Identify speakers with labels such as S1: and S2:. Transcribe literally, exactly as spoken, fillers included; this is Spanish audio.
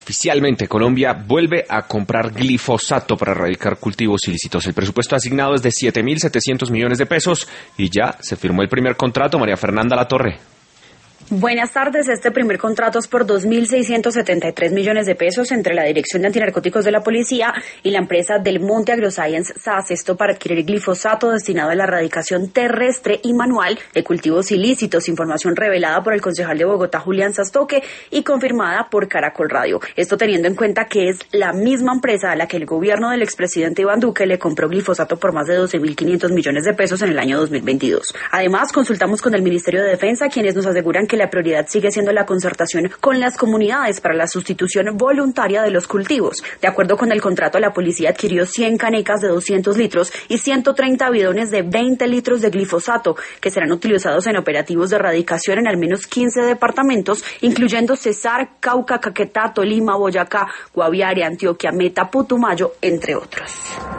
S1: Oficialmente, Colombia vuelve a comprar glifosato para erradicar cultivos ilícitos. El presupuesto asignado es de siete mil setecientos millones de pesos y ya se firmó el primer contrato. María Fernanda Latorre.
S2: Buenas tardes. Este primer contrato es por dos mil seiscientos setenta y tres millones de pesos entre la Dirección de Antinarcóticos de la Policía y la empresa Del Monte AgroScience S A S. Esto para adquirir glifosato destinado a la erradicación terrestre y manual de cultivos ilícitos. Información revelada por el concejal de Bogotá, Julián Sastoque, y confirmada por Caracol Radio. Esto teniendo en cuenta que es la misma empresa a la que el gobierno del expresidente Iván Duque le compró glifosato por más de doce mil quinientos millones de pesos en el año dos mil veintidós. Además, consultamos con el Ministerio de Defensa, quienes nos aseguran que la prioridad sigue siendo la concertación con las comunidades para la sustitución voluntaria de los cultivos. De acuerdo con el contrato, la policía adquirió cien canecas de doscientos litros y ciento treinta bidones de veinte litros de glifosato, que serán utilizados en operativos de erradicación en al menos quince departamentos, incluyendo Cesar, Cauca, Caquetá, Tolima, Boyacá, Guaviare, Antioquia, Meta, Putumayo, entre otros.